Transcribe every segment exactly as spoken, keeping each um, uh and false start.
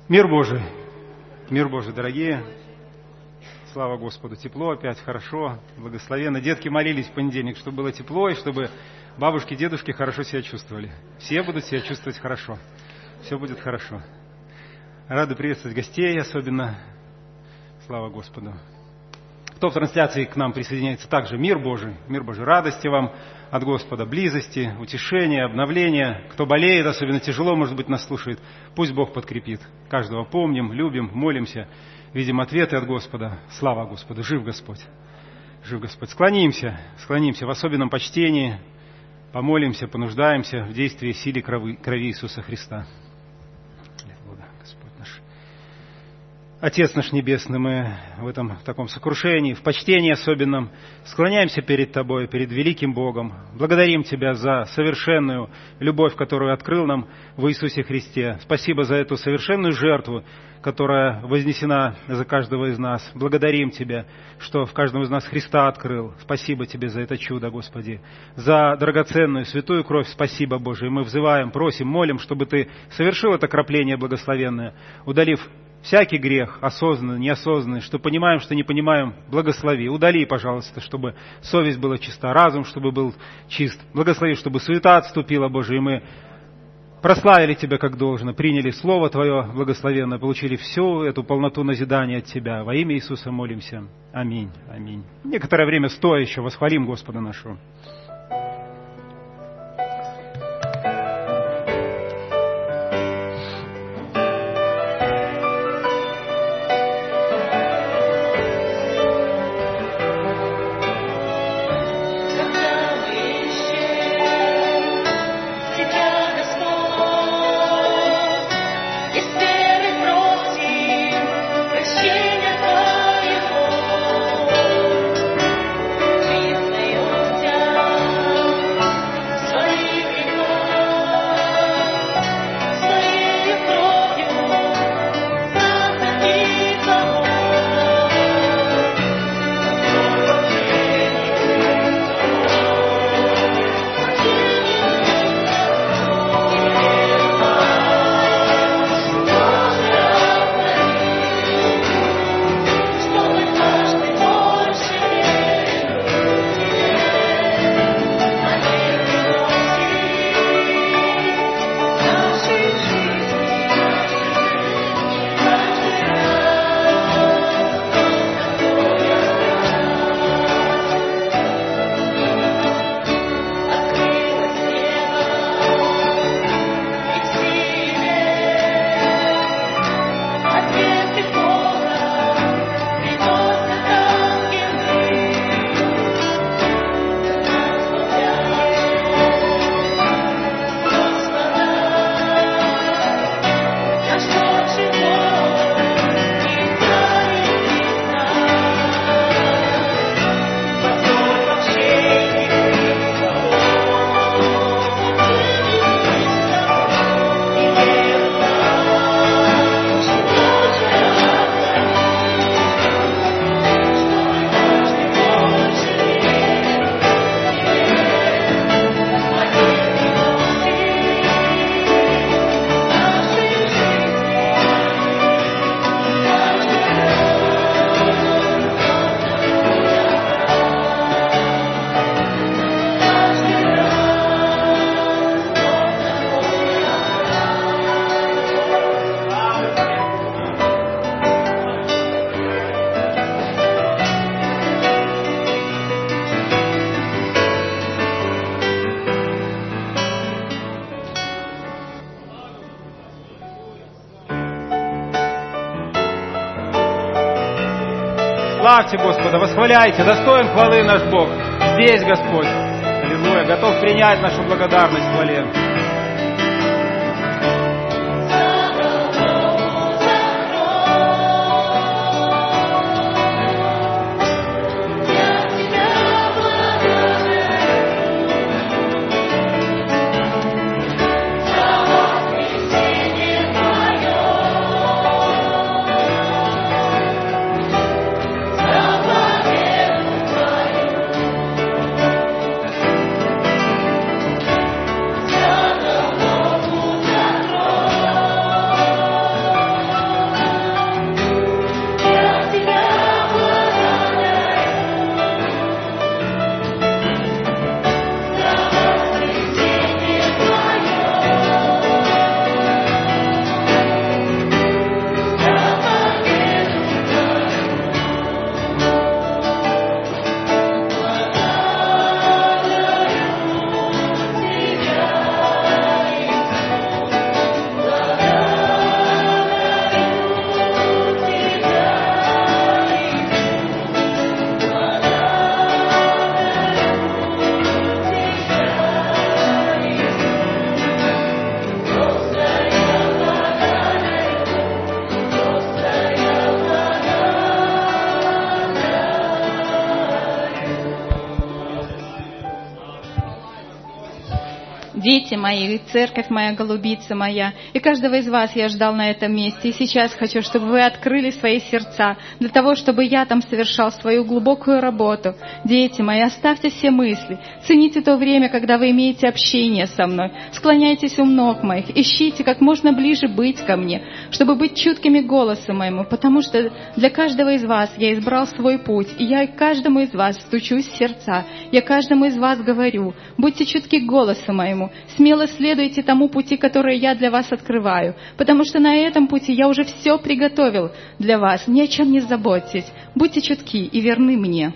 Мир Божий, мир Божий, дорогие. Слава Господу, тепло опять, хорошо, благословенно. Детки молились в понедельник, чтобы было тепло, и чтобы бабушки, дедушки хорошо себя чувствовали. Все будут себя чувствовать хорошо. Все будет хорошо. Рады приветствовать гостей, особенно. Слава Господу. Кто в трансляции к нам присоединяется, также мир Божий, мир Божий, радости вам от Господа, близости, утешения, обновления. Кто болеет, особенно тяжело, может быть, нас слушает, пусть Бог подкрепит. Каждого помним, любим, молимся, видим ответы от Господа. Слава Господу, жив Господь, жив Господь. Склонимся, склонимся в особенном почтении, помолимся, понуждаемся в действии силе крови, крови Иисуса Христа. Отец наш Небесный, мы в этом в таком сокрушении, в почтении особенном склоняемся перед Тобой, перед великим Богом. Благодарим Тебя за совершенную любовь, которую открыл нам в Иисусе Христе. Спасибо за эту совершенную жертву, которая вознесена за каждого из нас. Благодарим Тебя, что в каждом из нас Христа открыл. Спасибо Тебе за это чудо, Господи. За драгоценную святую кровь спасибо, Боже. И мы взываем, просим, молим, чтобы Ты совершил это крапление благословенное, удалив всякий грех, осознанный, неосознанный, что понимаем, что не понимаем, благослови. Удали, пожалуйста, чтобы совесть была чиста, разум, чтобы был чист. Благослови, чтобы суета отступила, Боже, и мы прославили Тебя как должно, приняли Слово Твое благословенное, получили всю эту полноту назидания от Тебя. Во имя Иисуса молимся. Аминь. Аминь. Некоторое время стоя еще восхвалим Господа нашего. Славьте Господа, восхваляйте, достоин хвалы наш Бог. Здесь Господь, аллилуйя, готов принять нашу благодарность в хвале. Yeah. дети мои, церковь моя, голубица моя. И каждого из вас я ждал на этом месте. И сейчас хочу, чтобы вы открыли свои сердца для того, чтобы я там совершал свою глубокую работу. Дети мои, оставьте все мысли. Цените то время, когда вы имеете общение со мной. Склоняйтесь у ног моих. Ищите как можно ближе быть ко мне, чтобы быть чуткими к голосу моему. Потому что для каждого из вас я избрал свой путь. И я каждому из вас стучусь в сердца. Я каждому из вас говорю: будьте чутки к голосу моему. Смело следуйте тому пути, который я для вас открываю, потому что на этом пути я уже все приготовил для вас. Ни о чем не заботьтесь. Будьте чутки и верны мне.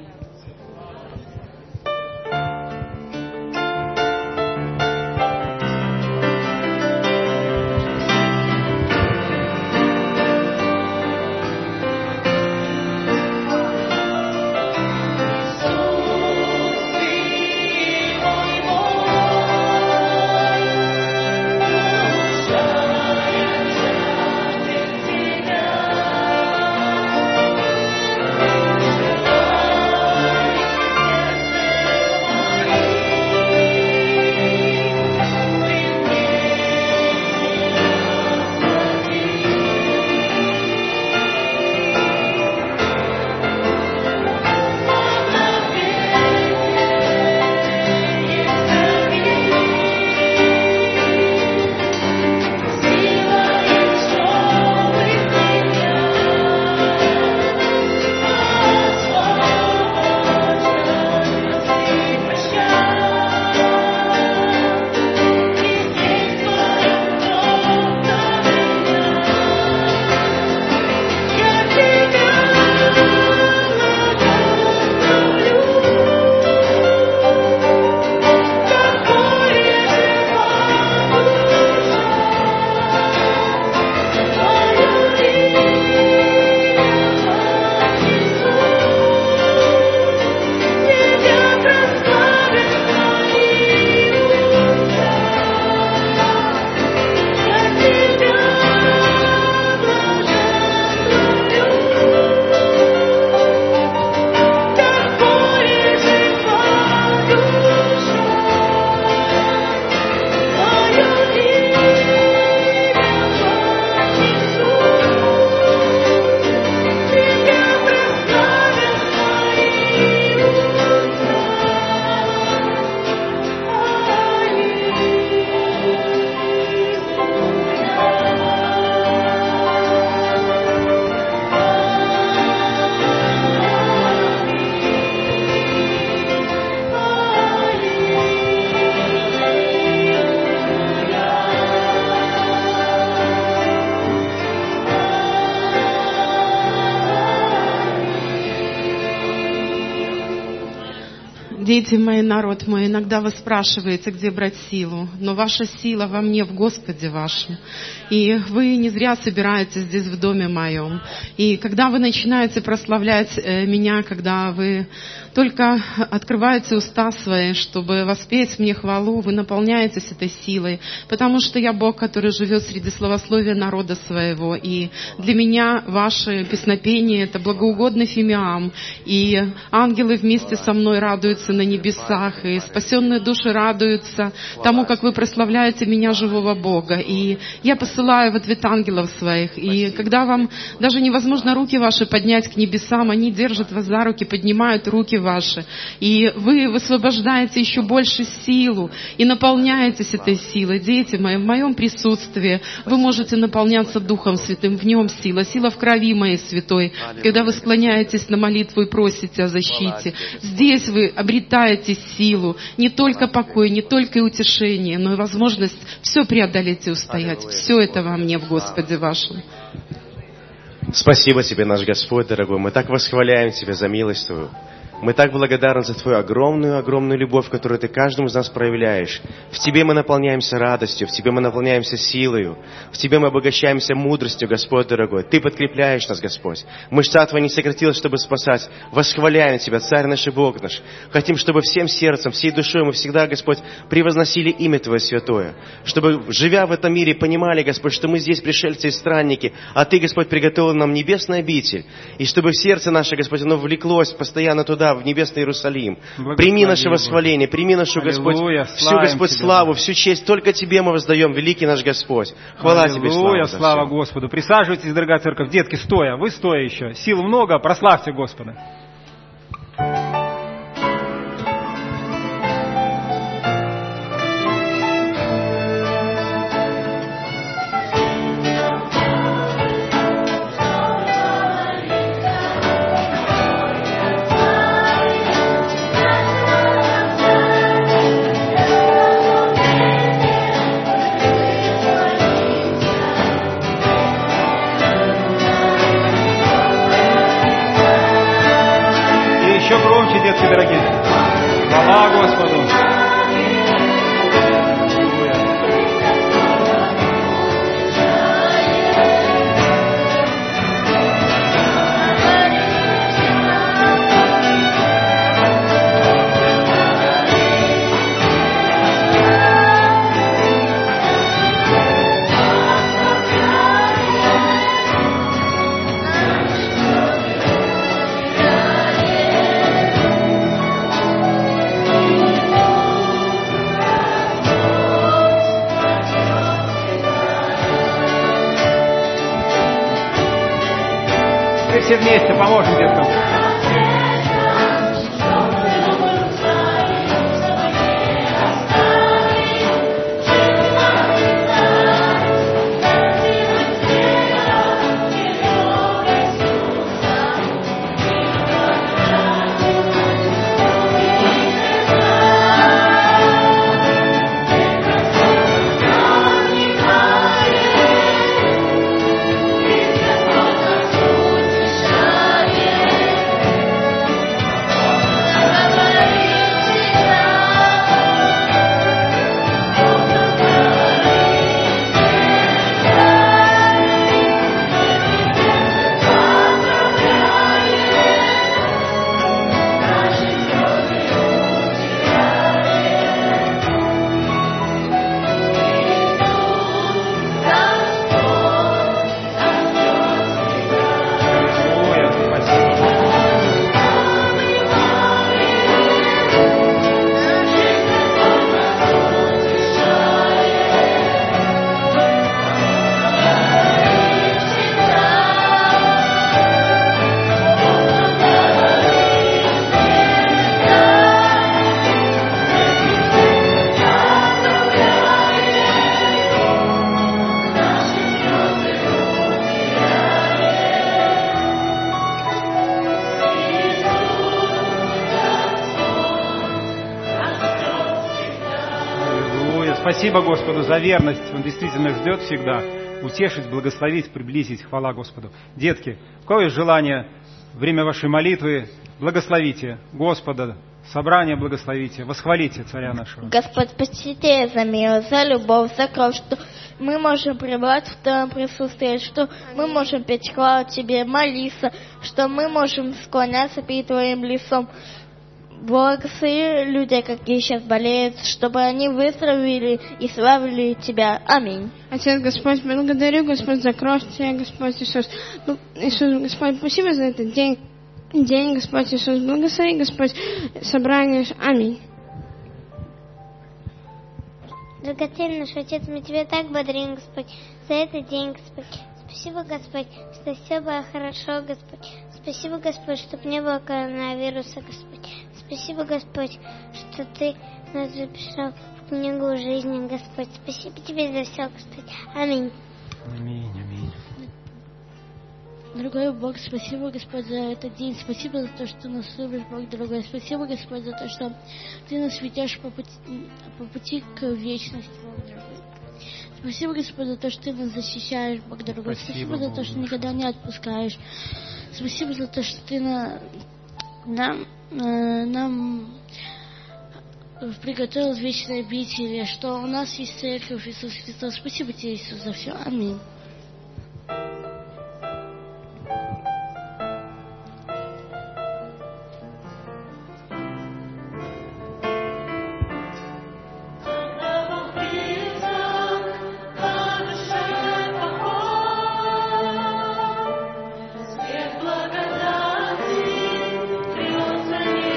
Дети мои, народ мой, иногда вы спрашиваете, где брать силу, но ваша сила во мне, в Господе вашем. И вы не зря собираетесь здесь в доме моем. И когда вы начинаете прославлять меня, когда вы только открываете уста свои, чтобы воспеть мне хвалу, вы наполняетесь этой силой, потому что я Бог, который живет среди славословия народа своего. И для меня ваше песнопение — это благоугодный фимиам. И ангелы вместе со мной радуются на небесах, и спасенные души радуются тому, как вы прославляете меня, живого Бога. И я посылаю в ответ ангелов своих. И когда вам даже невозможно руки ваши поднять к небесам, они держат вас за руки, поднимают руки ваши. И вы высвобождаете еще больше силу и наполняетесь этой силой. Дети мои, в моем присутствии вы можете наполняться Духом Святым. В нем сила, сила в крови моей святой. Когда вы склоняетесь на молитву и просите о защите, здесь вы обретаете силу, не только покой, не только и утешение, но и возможность все преодолеть и устоять. Все это во мне, в Господе вашем. Спасибо Тебе, наш Господь, дорогой. Мы так восхваляем Тебя за милость Твою. Мы так благодарны за Твою огромную-огромную любовь, которую Ты каждому из нас проявляешь. В Тебе мы наполняемся радостью, в Тебе мы наполняемся силою, в Тебе мы обогащаемся мудростью, Господь дорогой. Ты подкрепляешь нас, Господь. Мышца Твоя не сократилась, чтобы спасать. Восхваляем Тебя, Царь наш и Бог наш. Хотим, чтобы всем сердцем, всей душой мы всегда, Господь, превозносили имя Твое святое. Чтобы, живя в этом мире, понимали, Господь, что мы здесь пришельцы и странники, а Ты, Господь, приготовил нам небесный обитель. И чтобы в сердце наше, Господь, оно влеклось постоянно туда, туда, в небесный Иерусалим. Прими наше восхваление, прими нашу, Господь, всю, Господь, славу, всю честь. Только Тебе мы воздаем, великий наш Господь. Хвала Тебе, слава. Слава Господу. Присаживайтесь, дорогая церковь. Детки, стоя. Вы стоя еще. Сил много, прославьте Господа. Детки дорогие, хвала Господу. Все вместе поможем деткам. Спасибо Господу за верность. Он действительно ждет всегда утешить, благословить, приблизить. Хвала Господу. Детки, у кого есть желание, время вашей молитвы, благословите Господа, собрание благословите, восхвалите Царя нашего. Господь, спаси Тебя за милость, за любовь, за кровь, что мы можем пребывать в Твоем присутствии, что мы можем петь хвалу Тебе, молиться, что мы можем склоняться перед Твоим лицом. Благослови людей, какие сейчас болеют, чтобы они выздоровели и славили Тебя. Аминь. Отец Господь, благодарю, Господь, за кровь Тебя, Господь Иисус. Ну, Иисус, Господь, спасибо за этот день. День, Господь Иисус, благослови, Господь, собрание. Аминь. Драгоценный наш Отец, мы Тебя так благодарим, Господь, за этот день, Господь. Спасибо, Господь, что все было хорошо, Господь. Спасибо, Господь, чтобы не было коронавируса, Господь. Спасибо, Господь, что Ты нас записал в книгу жизни, Господь. Спасибо Тебе за все, Господь. Аминь. Аминь, аминь. Дорогой Бог, спасибо, Господь, за этот день. Спасибо за то, что Ты нас любишь, Бог дорогой. Спасибо, Господь, за то, что Ты нас ведешь по пути, по пути к вечности, Бог дорогой. Спасибо, Господь, за то, что Ты нас защищаешь, Бог дорогой. Спасибо, спасибо за то, что никогда не отпускаешь. Спасибо за то, что Ты на, нам, э, нам приготовил вечное обители, что у нас есть церковь, Иисус Христос. Спасибо Тебе, Иисус, за все. Аминь. Свет благодати, трётся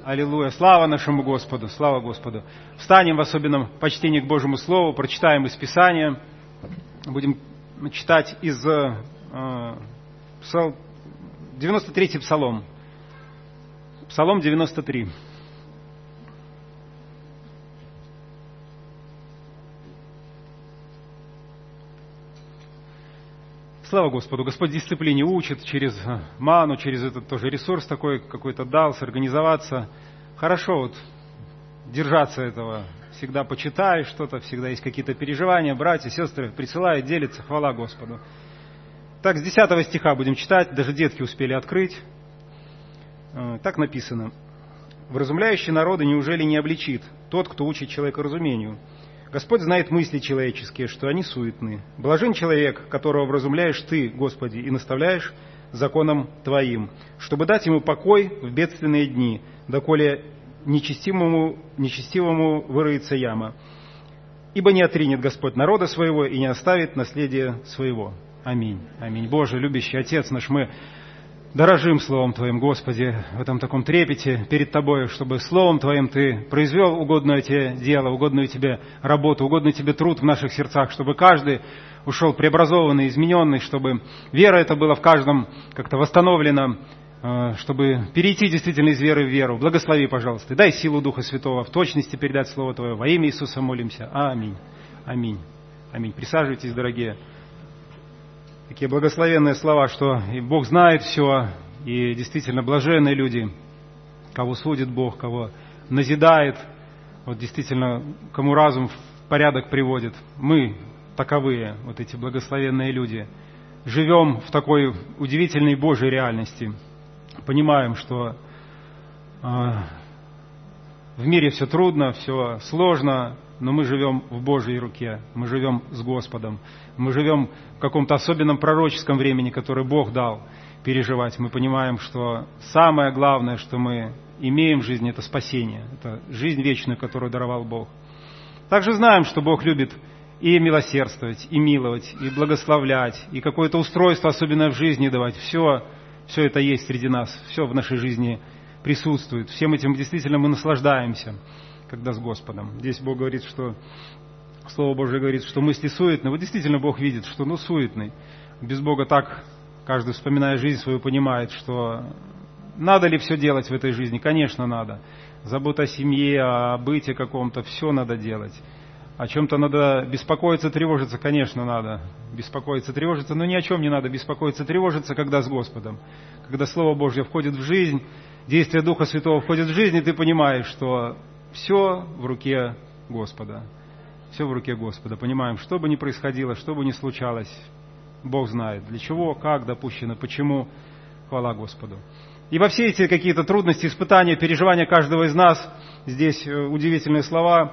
Аллилуйя. Слава нашему Господу, слава Господу. Встанем в особенном почтении к Божьему Слову, прочитаем из Писания. Будем читать из э, псал... девяносто третий Псалом. Псалом девяносто три. Слава Господу. Господь дисциплине учит через ману, через этот тоже ресурс такой какой-то дал, сорганизоваться. Хорошо вот держаться этого. Всегда почитаешь что-то, всегда есть какие-то переживания. Братья, сестры присылают, делятся. Хвала Господу. Так, с десятого стиха будем читать. Даже детки успели открыть. Так написано. «Вразумляющий народы неужели не обличит тот, кто учит человека разумению? Господь знает мысли человеческие, что они суетны. Блажен человек, которого вразумляешь Ты, Господи, и наставляешь законом Твоим, чтобы дать ему покой в бедственные дни, доколе нечестивому, нечестивому выроется яма. Ибо не отринет Господь народа своего и не оставит наследия своего». Аминь. Аминь. Боже, любящий Отец наш, мы дорожим Словом Твоим, Господи, в этом таком трепете перед Тобой, чтобы Словом Твоим Ты произвел угодное Тебе дело, угодную Тебе работу, угодный Тебе труд в наших сердцах, чтобы каждый ушел преобразованный, измененный, чтобы вера эта была в каждом как-то восстановлена, чтобы перейти действительно из веры в веру. Благослови, пожалуйста, и дай силу Духа Святого в точности передать Слово Твое. Во имя Иисуса молимся. Аминь. Аминь. Аминь. Присаживайтесь, дорогие. Такие благословенные слова, что и Бог знает все, и действительно блаженные люди, кого судит Бог, кого назидает, вот действительно, кому разум в порядок приводит. Мы таковые, вот эти благословенные люди, живем в такой удивительной Божьей реальности, понимаем, что э, в мире все трудно, все сложно, но мы живем в Божьей руке, мы живем с Господом, мы живем в каком-то особенном пророческом времени, которое Бог дал переживать. Мы понимаем, что самое главное, что мы имеем в жизни, это спасение, это жизнь вечную, которую даровал Бог. Также знаем, что Бог любит и милосердствовать, и миловать, и благословлять, и какое-то устройство особенное в жизни давать. Все, все это есть среди нас, все в нашей жизни присутствует. Всем этим действительно мы наслаждаемся, когда с Господом. Здесь Бог говорит, что Слово Божие говорит, что мысли суетны. Вот действительно Бог видит, что ну суетный. Без Бога так каждый, вспоминая жизнь свою, понимает, что надо ли все делать в этой жизни? Конечно, надо. Забота о семье, о быте каком-то, все надо делать. О чем-то надо беспокоиться, тревожиться, конечно, надо. Беспокоиться, тревожиться, но ни о чем не надо беспокоиться, тревожиться, когда с Господом. Когда Слово Божье входит в жизнь, действие Духа Святого входит в жизнь, и ты понимаешь, что все в руке Господа. Все в руке Господа. Понимаем, что бы ни происходило, что бы ни случалось, Бог знает, для чего, как допущено, почему. Хвала Господу. И во все эти какие-то трудности, испытания, переживания каждого из нас, здесь удивительные слова,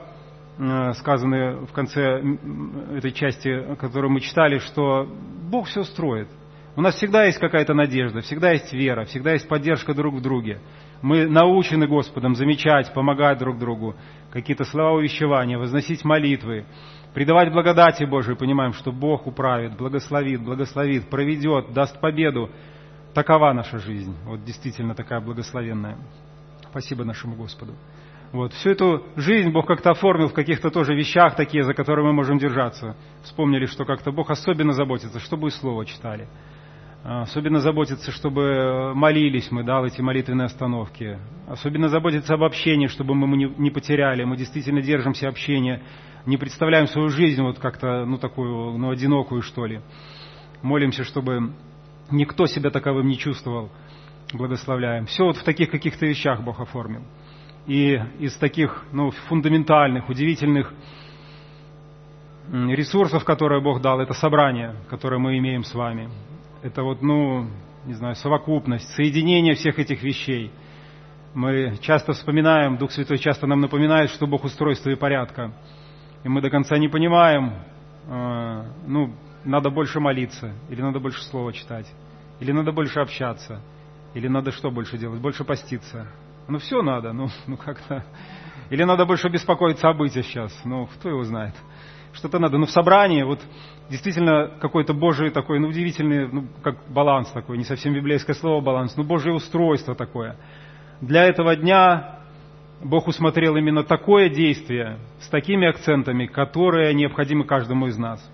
сказанные в конце этой части, которую мы читали, что Бог все строит. У нас всегда есть какая-то надежда, всегда есть вера, всегда есть поддержка друг в друге. Мы научены Господом замечать, помогать друг другу, какие-то слова увещевания, возносить молитвы, предавать благодати Божией, понимаем, что Бог управит, благословит, благословит, проведет, даст победу. Такова наша жизнь, вот действительно такая благословенная. Спасибо нашему Господу. Вот. Всю эту жизнь Бог как-то оформил в каких-то тоже вещах такие, за которые мы можем держаться. Вспомнили, что как-то Бог особенно заботится, чтобы и Слово читали. Особенно заботится, чтобы молились мы, да, в эти молитвенные остановки. Особенно заботится об общении, чтобы мы не потеряли. Мы действительно держимся общения, не представляем свою жизнь вот как-то, ну, такую, ну, одинокую, что ли. Молимся, чтобы никто себя таковым не чувствовал. Благословляем. Все вот в таких каких-то вещах Бог оформил. И из таких, ну, фундаментальных, удивительных ресурсов, которые Бог дал, это собрание, которое мы имеем с вами. Это вот, ну, не знаю, совокупность, соединение всех этих вещей. Мы часто вспоминаем, Дух Святой часто нам напоминает, что Бог устройство и порядка. И мы до конца не понимаем, э, ну, надо больше молиться, или надо больше слова читать, или надо больше общаться, или надо что больше делать, больше поститься. Ну, все надо, ну, ну как-то. Или надо больше беспокоиться о быте сейчас, ну, кто его знает. Что-то надо. Но в собрании вот действительно какой-то Божий такой, ну, удивительный, ну, как баланс такой, не совсем библейское слово баланс, но Божье устройство такое. Для этого дня Бог усмотрел именно такое действие с такими акцентами, которые необходимы каждому из нас.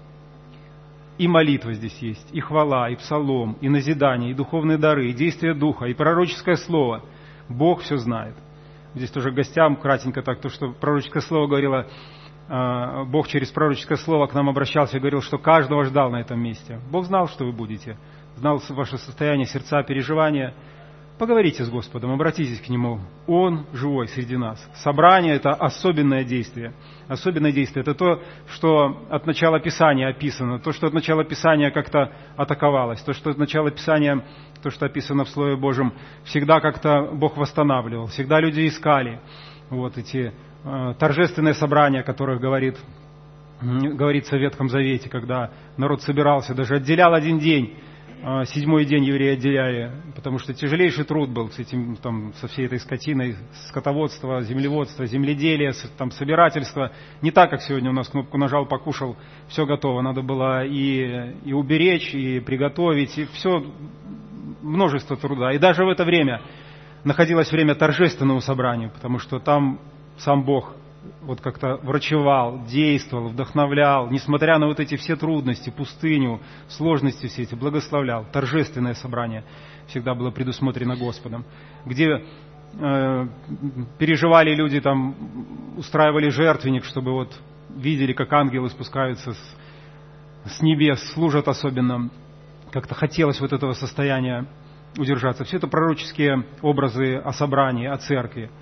И молитва здесь есть, и хвала, и псалом, и назидание, и духовные дары, и действие Духа, и пророческое слово. Бог все знает. Здесь тоже гостям кратенько так, то, что пророческое слово говорило, Бог через пророческое слово к нам обращался и говорил, что каждого ждал на этом месте. Бог знал, что вы будете, знал ваше состояние, сердца, переживания. Поговорите с Господом, обратитесь к Нему. Он живой среди нас. Собрание – это особенное действие. Особенное действие – это то, что от начала Писания описано, то, что от начала Писания как-то атаковалось, то, что от начала Писания, то, что описано в Слове Божьем, всегда как-то Бог восстанавливал, всегда люди искали. Вот эти э, торжественные собрания, о которых говорит, говорится в Ветхом Завете, когда народ собирался, даже отделял один день, седьмой день евреи отделяли, потому что тяжелейший труд был с этим, там, со всей этой скотиной, скотоводство, землеводство, земледелие, там, собирательство. Не так, как сегодня у нас кнопку нажал, покушал, все готово. Надо было и, и уберечь, и приготовить, и все, множество труда. И даже в это время находилось время торжественному собранию, потому что там сам Бог вот как-то врачевал, действовал, вдохновлял, несмотря на вот эти все трудности, пустыню, сложности все эти, благословлял. Торжественное собрание всегда было предусмотрено Господом, где э, переживали люди, там, устраивали жертвенник, чтобы вот видели, как ангелы спускаются с, с небес, служат особенно. Как-то хотелось вот этого состояния удержаться. Все это пророческие образы о собрании, о церкви.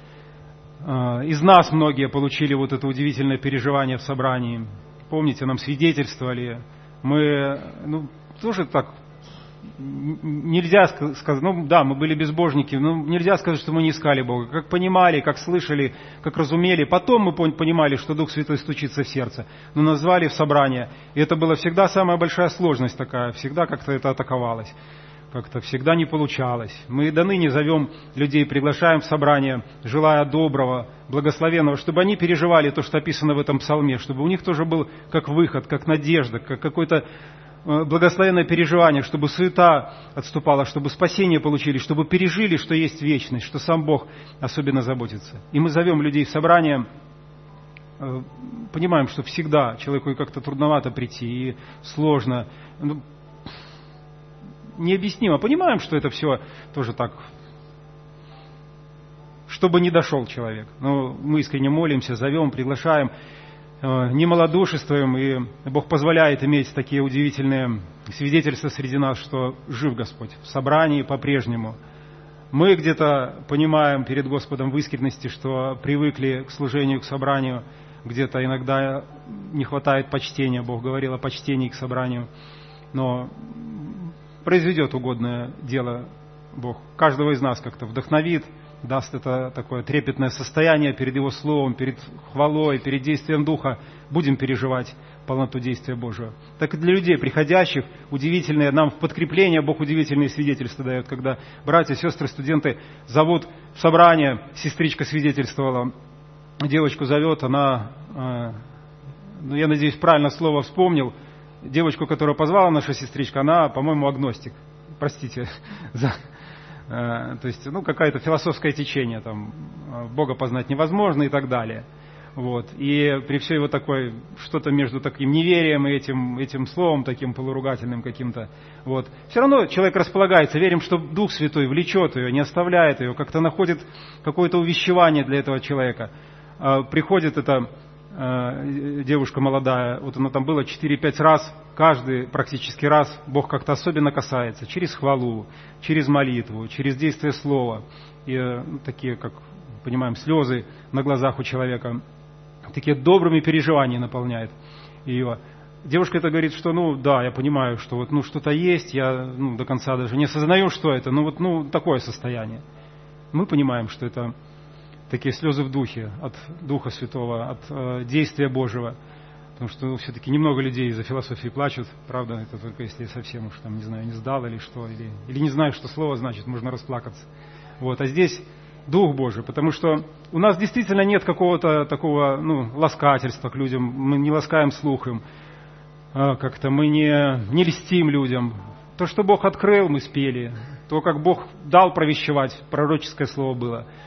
Из нас многие получили вот это удивительное переживание в собрании. Помните, нам свидетельствовали. Мы, ну, тоже так, нельзя сказать, ну да, мы были безбожники, но нельзя сказать, что мы не искали Бога. Как понимали, как слышали, как разумели. Потом мы понимали, что Дух Святой стучится в сердце. Но назвали в собрание. И это была всегда самая большая сложность такая. Всегда как-то это атаковалось. Как-то всегда не получалось. Мы и до ныне зовем людей, приглашаем в собрание, желая доброго, благословенного, чтобы они переживали то, что описано в этом псалме, чтобы у них тоже был как выход, как надежда, как какое-то благословенное переживание, чтобы суета отступала, чтобы спасение получили, чтобы пережили, что есть вечность, что сам Бог особенно заботится. И мы зовем людей в собрание, понимаем, что всегда человеку как-то трудновато прийти и сложно. Необъяснимо. Понимаем, что это все тоже так, чтобы не дошел человек. Но мы искренне молимся, зовем, приглашаем, не малодушествуем, и Бог позволяет иметь такие удивительные свидетельства среди нас, что жив Господь в собрании по-прежнему. Мы где-то понимаем перед Господом в искренности, что привыкли к служению, к собранию, где-то иногда не хватает почтения. Бог говорил о почтении к собранию, но произведет угодное дело Бог. Каждого из нас как-то вдохновит, даст это такое трепетное состояние перед Его Словом, перед хвалой, перед действием Духа. Будем переживать полноту действия Божьего. Так и для людей, приходящих, удивительные, нам в подкрепление Бог удивительные свидетельства дает, когда братья, сестры, студенты зовут в собрание, сестричка свидетельствовала, девочку зовет, она, ну, я надеюсь, правильно слово вспомнил, девочку, которую позвала наша сестричка, она, по-моему, агностик. Простите за... То есть, ну, какое-то философское течение, там, Бога познать невозможно и так далее. Вот. И при всей его такой, что-то между таким неверием и этим, этим словом, таким полуругательным каким-то, вот. Все равно человек располагается, верим, что Дух Святой влечет ее, не оставляет ее, как-то находит какое-то увещевание для этого человека. Приходит эта девушка молодая, вот она там была четыре-пять раз, каждый практически раз Бог как-то особенно касается, через хвалу, через молитву, через действие слова, и ну, такие, как понимаем, слезы на глазах у человека, такие добрыми переживаниями наполняет ее. Девушка это говорит, что ну да, я понимаю, что вот ну что-то есть, я ну, до конца даже не осознаю, что это, ну вот ну такое состояние. Мы понимаем, что это такие слезы в духе, от Духа Святого, от э, действия Божьего. Потому что ну, все-таки немного людей из-за философии плачут, правда, это только если совсем уж там, не знаю, не сдал или что, или, или не знаю, что слово значит, можно расплакаться. Вот. А здесь Дух Божий, потому что у нас действительно нет какого-то такого ну, ласкательства к людям, мы не ласкаем слух им, э, как-то мы не, не льстим людям. То, что Бог открыл, мы спели, то, как Бог дал провещевать, пророческое слово было.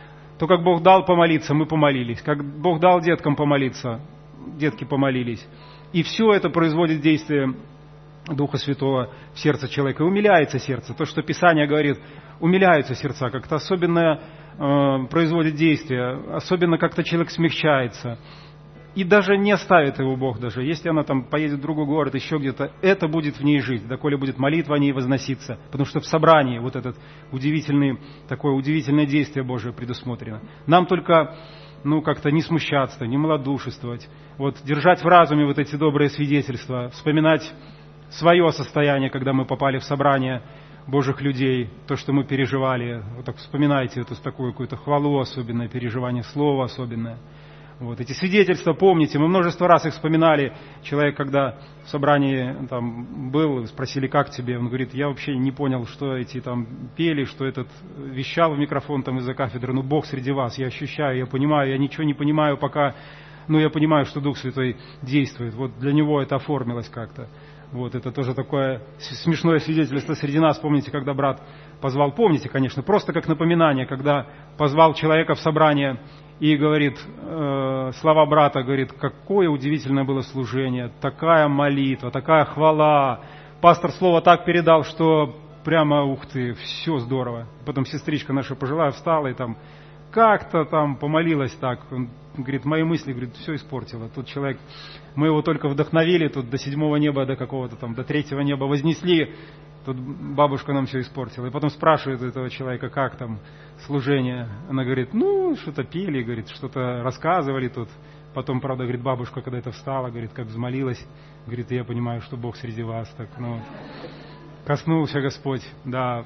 То, как Бог дал помолиться, мы помолились. Как Бог дал деткам помолиться, детки помолились. И все это производит действие Духа Святого в сердце человека. И умиляется сердце. То, что Писание говорит, умиляются сердца, как-то особенно э, производит действие, особенно как-то человек смягчается. И даже не оставит его Бог даже. Если она там поедет в другой город, еще где-то, это будет в ней жить, доколе будет молитва о ней возноситься. Потому что в собрании вот это удивительное, такое удивительное действие Божие предусмотрено. Нам только, ну, как-то не смущаться, не малодушествовать. Вот, держать в разуме вот эти добрые свидетельства, вспоминать свое состояние, когда мы попали в собрание Божьих людей, то, что мы переживали. Вот так вспоминайте эту такую какую-то хвалу особенное, переживание, слово особенное. Вот эти свидетельства помните, мы множество раз их вспоминали. Человек, когда в собрании там был, спросили, как тебе, он говорит, я вообще не понял, что эти там пели, что этот вещал в микрофон там из-за кафедры, ну Бог среди вас, я ощущаю, я понимаю, я ничего не понимаю пока, но я понимаю, что Дух Святой действует. Вот для него это оформилось как-то. Вот это тоже такое смешное свидетельство среди нас. Помните, когда брат позвал, помните, конечно, просто как напоминание, когда позвал человека в собрание и говорит, э, слова брата, говорит, какое удивительное было служение, такая молитва, такая хвала. Пастор слово так передал, что прямо, ух ты, все здорово. Потом сестричка наша пожилая встала и там как-то там помолилась так. Он говорит, мои мысли, говорит, все испортило. Тут человек, мы его только вдохновили, тут до седьмого неба, до какого-то там, до третьего неба вознесли. Тут бабушка нам все испортила. И потом спрашивает у этого человека, как там служение. Она говорит, ну, что-то пели, говорит, что-то рассказывали тут. Потом, правда, говорит, бабушка, когда это встала, говорит, как взмолилась, говорит, я понимаю, что Бог среди вас. Так, ну, коснулся Господь, да.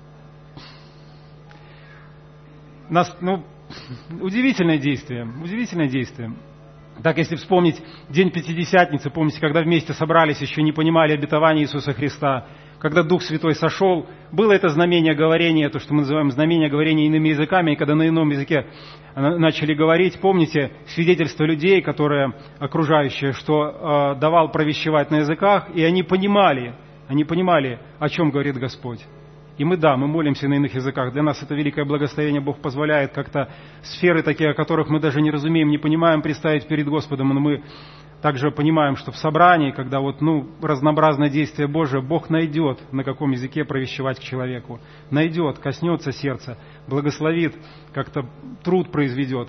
Нас, ну, удивительное действие, удивительное действие. Так, если вспомнить День Пятидесятницы, помните, когда вместе собрались, еще не понимали обетования Иисуса Христа, когда Дух Святой сошел, было это знамение говорения, то, что мы называем знамение говорения иными языками, и когда на ином языке начали говорить, помните свидетельства людей, которые окружающие, что э, давал провещевать на языках, и они понимали, они понимали, о чем говорит Господь. И мы, да, мы молимся на иных языках. Для нас это великое благословение. Бог позволяет как-то сферы такие, о которых мы даже не разумеем, не понимаем, представить перед Господом. Но мы также понимаем, что в собрании, когда вот, ну, разнообразное действие Божие, Бог найдет, на каком языке провещевать к человеку. Найдет, коснется сердца, благословит, как-то труд произведет.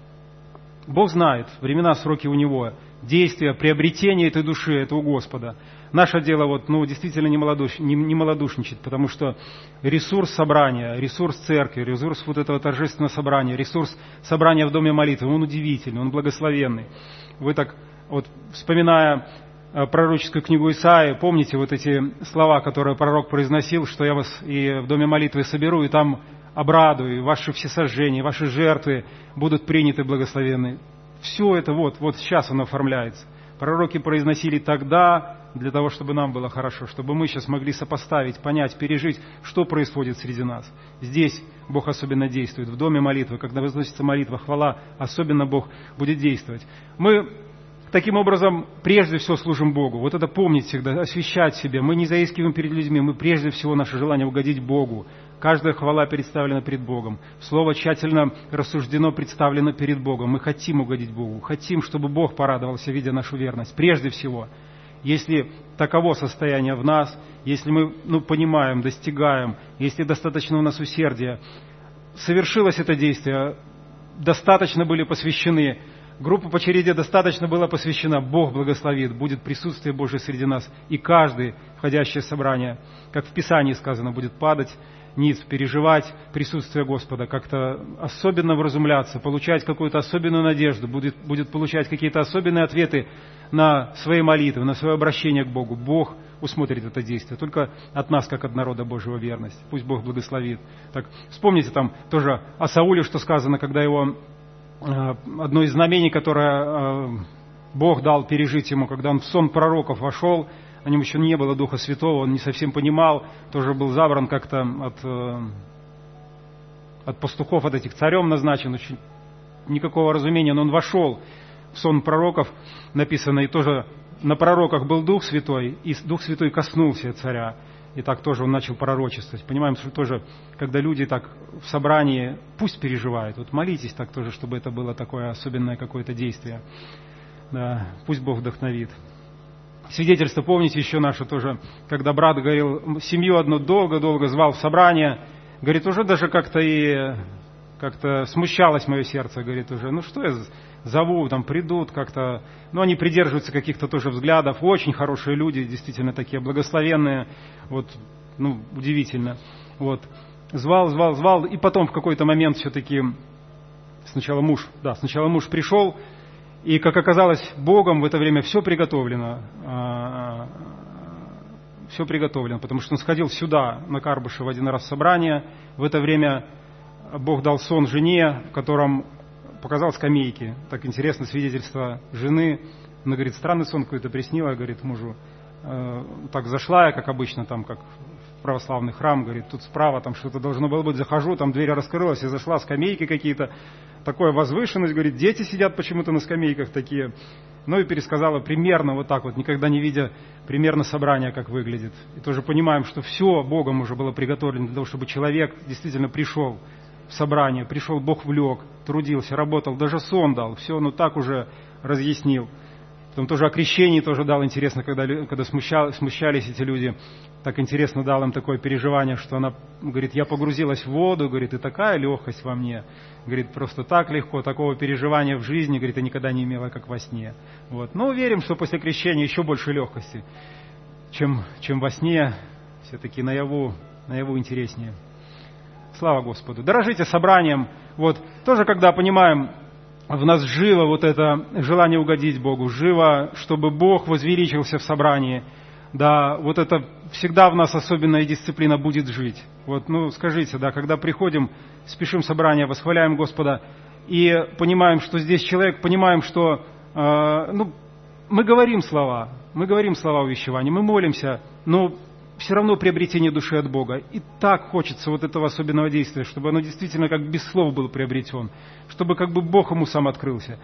Бог знает, времена, сроки у Него, действия, приобретение этой души, это у Господа. Наше дело вот, ну, действительно не, малодуш, не, не малодушничать, потому что ресурс собрания, ресурс церкви, ресурс вот этого торжественного собрания, ресурс собрания в доме молитвы, он удивительный, он благословенный. Вы так вот, вспоминая пророческую книгу Исаии, помните вот эти слова, которые пророк произносил, что я вас и в доме молитвы соберу, и там обрадую, и ваши всесожжения, ваши жертвы будут приняты благословенны. Все это вот, вот сейчас оно оформляется. Пророки произносили тогда для того, чтобы нам было хорошо, чтобы мы сейчас могли сопоставить, понять, пережить, что происходит среди нас. Здесь Бог особенно действует, в доме молитвы, когда возносится молитва, хвала, особенно Бог будет действовать. Мы таким образом прежде всего служим Богу. Вот это помнить всегда, освящать себя. Мы не заискиваем перед людьми, мы прежде всего наше желание угодить Богу. Каждая хвала представлена перед Богом. Слово тщательно рассуждено, представлено перед Богом. Мы хотим угодить Богу, хотим, чтобы Бог порадовался, видя нашу верность. Прежде всего, если таково состояние в нас, если мы, ну, понимаем, достигаем, если достаточно у нас усердия, совершилось это действие, достаточно были посвящены, группа по череде достаточно была посвящена, Бог благословит, будет присутствие Божие среди нас, и каждый входящее собрание, как в Писании сказано, будет падать ниц, переживать присутствие Господа, как-то особенно вразумляться, получать какую-то особенную надежду, будет, будет получать какие-то особенные ответы на свои молитвы, на свое обращение к Богу. Бог усмотрит это действие. Только от нас, как от народа Божьего, верность. Пусть Бог благословит. Так, вспомните там тоже о Сауле, что сказано, когда его одно из знамений, которое Бог дал пережить ему, когда он в сон пророков вошел, на нем еще не было Духа Святого, он не совсем понимал, тоже был забран как-то от, от пастухов, от этих царем назначен, очень никакого разумения, но он вошел в сон пророков, написано, и тоже на пророках был Дух Святой, и Дух Святой коснулся царя. И так тоже он начал пророчествовать. Понимаем, что тоже, когда люди так в собрании, пусть переживают. Вот молитесь так тоже, чтобы это было такое особенное какое-то действие. Да, пусть Бог вдохновит. Свидетельство, помните еще наше тоже, когда брат говорил, семью одну долго-долго звал в собрание, говорит, уже даже как-то и как-то смущалось мое сердце, говорит уже, ну что я зову, там придут как-то, ну они придерживаются каких-то тоже взглядов, очень хорошие люди, действительно такие благословенные, вот, ну удивительно, вот, звал, звал, звал, и потом в какой-то момент все-таки сначала муж, да, сначала муж пришел, и, как оказалось, Богом в это время все приготовлено, все приготовлено, потому что он сходил сюда, на Карбышево, один раз в собрание, в это время Бог дал сон жене, в котором показал скамейки. Так интересно, свидетельство жены. Она говорит, странный сон какой-то приснила, говорит мужу. Э, так зашла я, как обычно, там, как в православный храм, говорит, тут справа там что-то должно было быть. Захожу, там дверь раскрылась, и зашла, скамейки какие-то. Такая возвышенность, говорит, дети сидят почему-то на скамейках такие. Ну и пересказала примерно вот так вот, никогда не видя примерно собрание, как выглядит. И тоже понимаем, что все Богом уже было приготовлено для того, чтобы человек действительно пришел в собрание, пришел, Бог влек, трудился, работал, даже сон дал, все, ну так уже разъяснил. Потом тоже о крещении тоже дал, интересно, когда, когда смущал, смущались эти люди, так интересно дал им такое переживание, что она, говорит, я погрузилась в воду, говорит, и такая легкость во мне, говорит, просто так легко, такого переживания в жизни, говорит, я никогда не имела, как во сне. Вот. Но уверен, что после крещения еще больше легкости, чем, чем во сне, все-таки наяву, наяву интереснее. Слава Господу. Дорожите собранием. Вот. Тоже, когда понимаем, в нас живо вот это желание угодить Богу, живо, чтобы Бог возвеличился в собрании. Да, вот это всегда в нас особенная дисциплина будет жить. Вот, ну, скажите, да, когда приходим, спешим собрание, восхваляем Господа и понимаем, что здесь человек, понимаем, что, э, ну, мы говорим слова, мы говорим слова увещевания, мы молимся, но все равно приобретение души от Бога. И так хочется вот этого особенного действия, чтобы оно действительно как без слов был приобретен, чтобы как бы Бог ему сам открылся.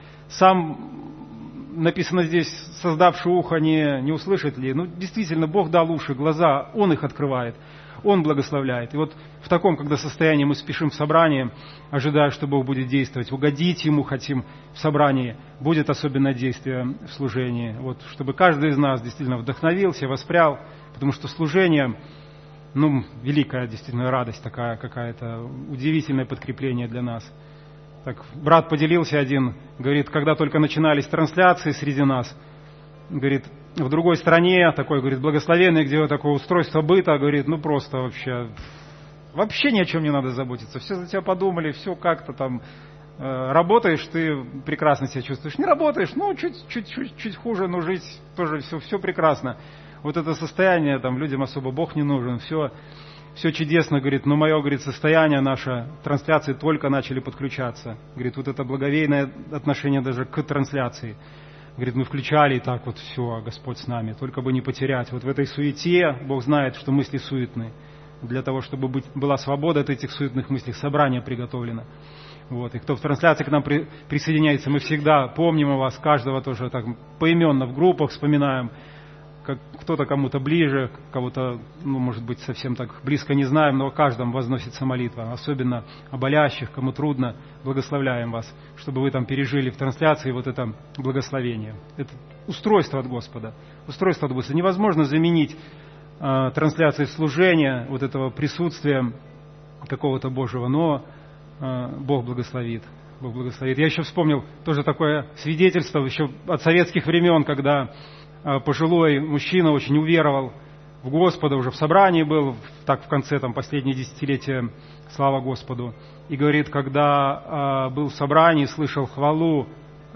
Сам, написано здесь, создавший ухо не, не услышит ли. Ну, действительно, Бог дал уши, глаза, Он их открывает, Он благословляет. И вот в таком, когда состоянии мы спешим в собрание, ожидая, что Бог будет действовать, угодить Ему хотим в собрании, будет особенное действие в служении. Вот, чтобы каждый из нас действительно вдохновился, воспрял, потому что служение, ну, великая действительно радость такая какая-то, удивительное подкрепление для нас. Так, брат поделился один, говорит, когда только начинались трансляции среди нас, говорит, в другой стране, такой, говорит, благословенный, где такое устройство быта, говорит, ну просто вообще, вообще ни о чем не надо заботиться, все за тебя подумали, все как-то там, э, работаешь, ты прекрасно себя чувствуешь, не работаешь, ну чуть-чуть чуть хуже, но жить тоже все, все прекрасно. Вот это состояние, там, людям особо Бог не нужен, все, все чудесно, говорит, но мое, говорит, состояние наше, трансляции только начали подключаться. Говорит, вот это благоговейное отношение даже к трансляции. Говорит, мы включали и так вот все, Господь с нами, только бы не потерять. Вот в этой суете, Бог знает, что мысли суетны. Для того, чтобы быть, была свобода от этих суетных мыслей, собрание приготовлено. Вот. И кто в трансляции к нам при, присоединяется, мы всегда помним о вас, каждого тоже так поименно в группах вспоминаем. Как кто-то кому-то ближе, кого-то, ну, может быть, совсем так близко не знаем, но о каждом возносится молитва, особенно о болящих, кому трудно, благословляем вас, чтобы вы там пережили в трансляции вот это благословение. Это устройство от Господа. Устройство от Господа. Невозможно заменить э, трансляции служения, вот этого присутствия какого-то Божьего, но э, Бог благословит. Бог благословит. Я еще вспомнил тоже такое свидетельство еще от советских времен, когда пожилой мужчина очень уверовал в Господа, уже в собрании был, так в конце там, последние десятилетия, слава Господу. И говорит, когда был в собрании, слышал хвалу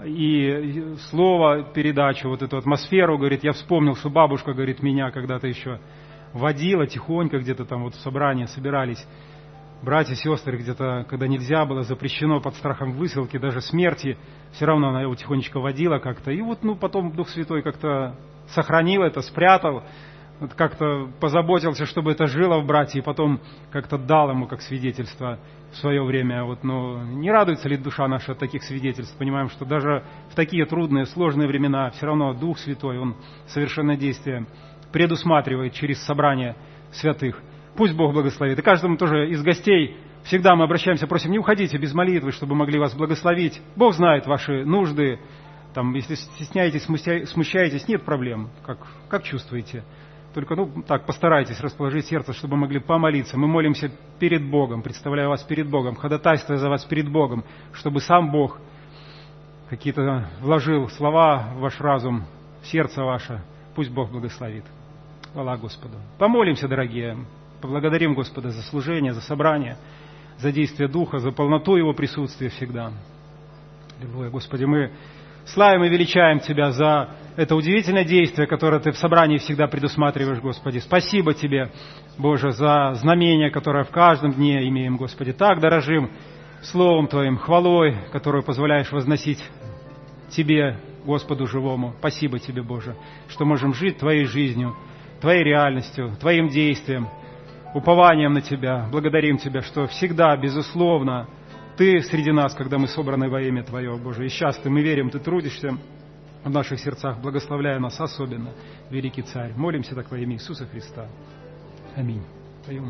и слово, передачу, вот эту атмосферу, говорит, я вспомнил, что бабушка, говорит, меня когда-то еще водила тихонько, где-то там вот в собрании собирались братья, сестры, где-то, когда нельзя было, запрещено под страхом высылки, даже смерти, все равно она его тихонечко водила как-то. И вот, ну, потом Дух Святой как-то сохранил это, спрятал, вот как-то позаботился, чтобы это жило в брате, и потом как-то дал ему как свидетельство в свое время. Вот, ну, не радуется ли душа наша от таких свидетельств? Понимаем, что даже в такие трудные, сложные времена все равно Дух Святой, Он совершенное действие предусматривает через собрание святых. Пусть Бог благословит. И каждому тоже из гостей всегда мы обращаемся, просим, не уходите без молитвы, чтобы могли вас благословить. Бог знает ваши нужды. Там, если стесняетесь, смущаетесь, нет проблем, как, как чувствуете. Только, ну, так, постарайтесь расположить сердце, чтобы могли помолиться. Мы молимся перед Богом, представляю вас перед Богом, ходатайствуя за вас перед Богом, чтобы сам Бог какие-то вложил слова в ваш разум, в сердце ваше. Пусть Бог благословит. Хвала Господу. Помолимся, дорогие. Поблагодарим Господа за служение, за собрание, за действие Духа, за полноту Его присутствия всегда. Аллилуйя, Господи, мы славим и величаем Тебя за это удивительное действие, которое Ты в собрании всегда предусматриваешь, Господи. Спасибо Тебе, Боже, за знамение, которое в каждом дне имеем, Господи. Так дорожим Словом Твоим, хвалой, которую позволяешь возносить Тебе, Господу живому. Спасибо Тебе, Боже, что можем жить Твоей жизнью, Твоей реальностью, Твоим действием, упованием на Тебя. Благодарим Тебя, что всегда, безусловно, Ты среди нас, когда мы собраны во имя Твое, Боже. И часто мы верим, Ты трудишься в наших сердцах, благословляя нас особенно, великий Царь. Молимся так во имя Иисуса Христа. Аминь. Поем.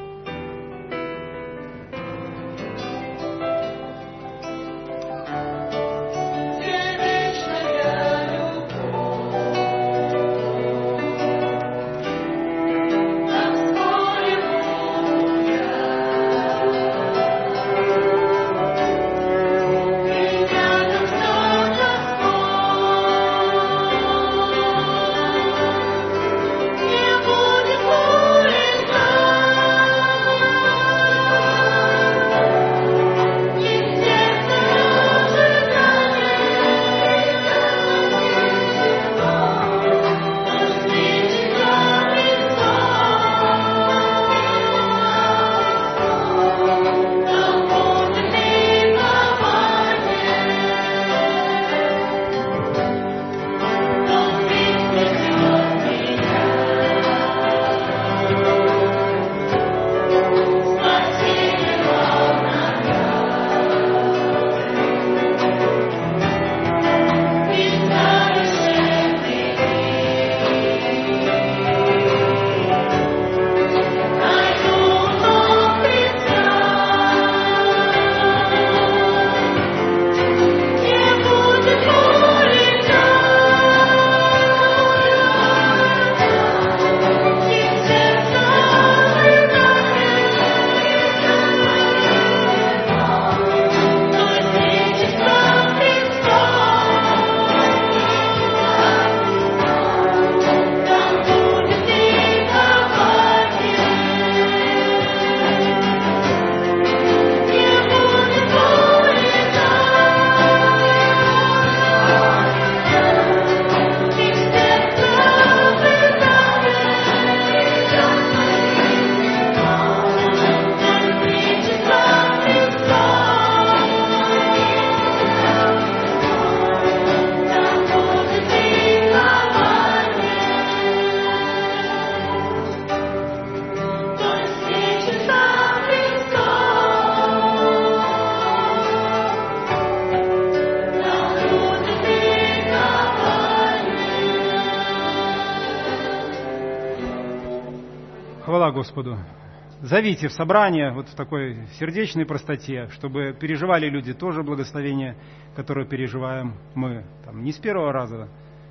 Хвала Господу. Зовите в собрание вот в такой сердечной простоте, чтобы переживали люди тоже благословение, которое переживаем мы. Там, не с первого раза,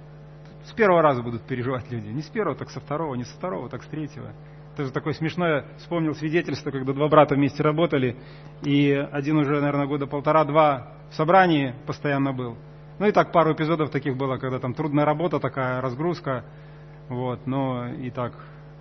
с первого раза будут переживать люди. Не с первого, так со второго, не со второго, так с третьего. Тоже такое смешное, вспомнил свидетельство, когда два брата вместе работали, и один уже, наверное, года полтора-два в собрании постоянно был. Ну и так пару эпизодов таких было, когда там трудная работа такая, разгрузка, вот, но и так,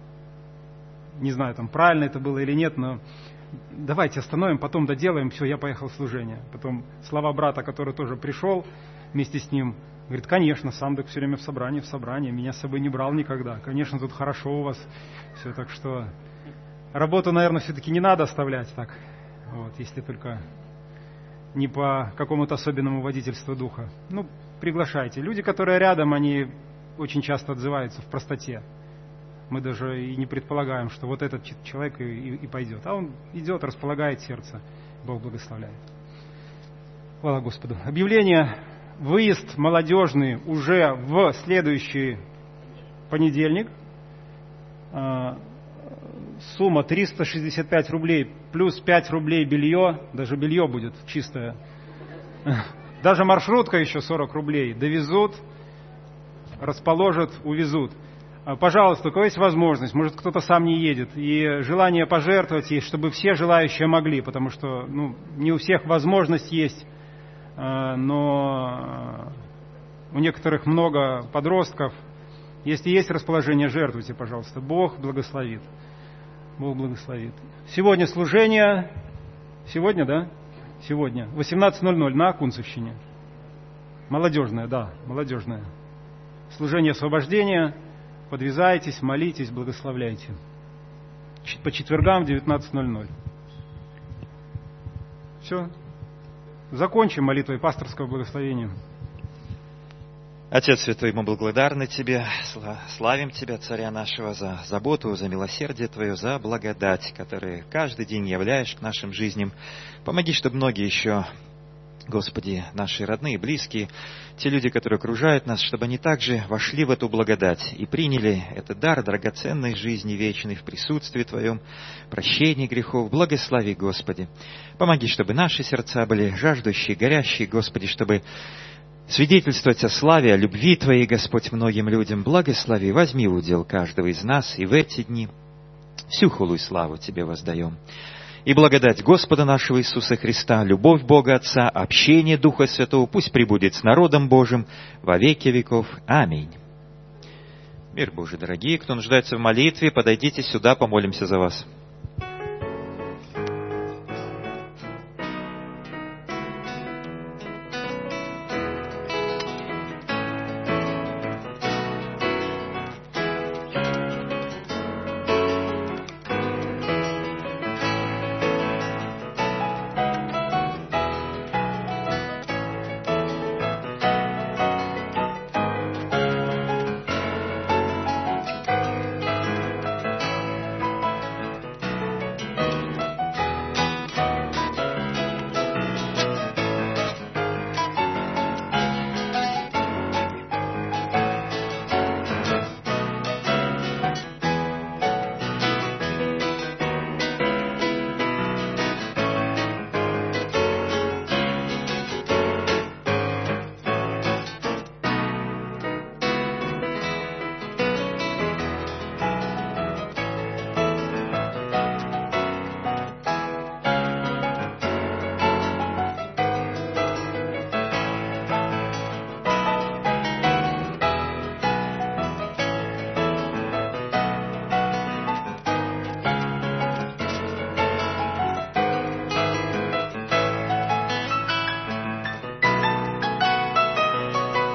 не знаю, там правильно это было или нет, но давайте остановим, потом доделаем, все, я поехал в служение. Потом слова брата, который тоже пришел вместе с ним, говорит, конечно, сам так все время в собрании, в собрании, меня с собой не брал никогда, конечно, тут хорошо у вас все, так что работу, наверное, все-таки не надо оставлять так, вот, если только не по какому-то особенному водительству духа. Ну, приглашайте. Люди, которые рядом, они очень часто отзываются в простоте. Мы даже и не предполагаем, что вот этот человек и, и, и пойдет. А он идет, располагает сердце. Бог благословляет. Хвала Господу. Объявление. Выезд молодежный уже в следующий понедельник. сумма триста шестьдесят пять рублей, плюс пять рублей белье, даже белье будет чистое. Даже маршрутка еще сорок рублей. Довезут, расположат, увезут. Пожалуйста, у кого есть возможность, может, кто-то сам не едет, и желание пожертвовать, и чтобы все желающие могли, потому что ну, не у всех возможность есть, но у некоторых много подростков. Если есть расположение, жертвуйте, пожалуйста. Бог благословит. Бог благословит. Сегодня служение, сегодня, да? Сегодня, восемнадцать ноль ноль на Кунцевщине. Молодежное, да, молодежное. Служение освобождения. Подвязайтесь, молитесь, благословляйте. По четвергам в девятнадцать ноль ноль. Все. Закончим молитвой пасторского благословения. Отец Святой, мы благодарны Тебе, славим Тебя, Царя нашего, за заботу, за милосердие Твое, за благодать, которую каждый день являешь к нашим жизням. Помоги, чтобы многие еще, Господи, наши родные, близкие, те люди, которые окружают нас, чтобы они также вошли в эту благодать и приняли этот дар драгоценной жизни вечной в присутствии Твоем, прощении грехов. Благослови, Господи. Помоги, чтобы наши сердца были жаждущие, горящие, Господи, чтобы свидетельствовать о славе, о любви Твоей, Господь, многим людям. Благослови, возьми в удел каждого из нас и в эти дни всю хулу и славу Тебе воздаем. И благодать Господа нашего Иисуса Христа, любовь Бога Отца, общение Духа Святого пусть пребудет с народом Божиим во веки веков. Аминь. Мир Божий, дорогие, кто нуждается в молитве, подойдите сюда, помолимся за вас.